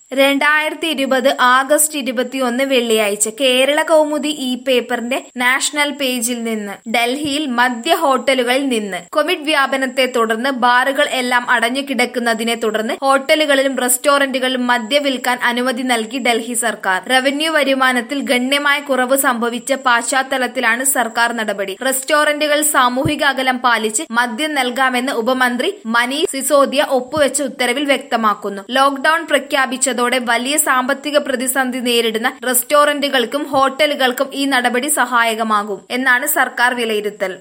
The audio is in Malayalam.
2020 ആഗസ്റ്റ് 21 വെള്ളിയാഴ്ച കേരള കൗമുദി പേപ്പറിന്റെ നാഷണൽ പേജിൽ നിന്ന്. ഡൽഹിയിൽ മദ്യ ഹോട്ടലുകളിൽ നിന്ന് കോവിഡ് വ്യാപനത്തെ തുടർന്ന് ബാറുകൾ എല്ലാം അടഞ്ഞു കിടക്കുന്നതിനെ തുടർന്ന് ഹോട്ടലുകളിലും റെസ്റ്റോറന്റുകളിലും മദ്യം വിൽക്കാൻ അനുമതി നൽകി ഡൽഹി സർക്കാർ. റവന്യൂ വരുമാനത്തിൽ ഗണ്യമായ കുറവ് സംഭവിച്ച പശ്ചാത്തലത്തിലാണ് സർക്കാർ നടപടി. റെസ്റ്റോറന്റുകളിൽ സാമൂഹിക അകലം പാലിച്ച് മദ്യം നൽകാമെന്ന് ഉപമന്ത്രി മനീഷ് സിസോദിയ ഒപ്പുവെച്ച ഉത്തരവിൽ വ്യക്തമാക്കുന്നു. ലോക്ഡൌൺ പ്രഖ്യാപിച്ചതോടെ വലിയ സാമ്പത്തിക പ്രതിസന്ധി നേരിടുന്ന റെസ്റ്റോറന്റുകൾക്കും ഹോട്ടലുകൾക്കും ഈ നടപടി സഹായകമാകും എന്നാണ് സർക്കാർ വിലയിരുത്തൽ.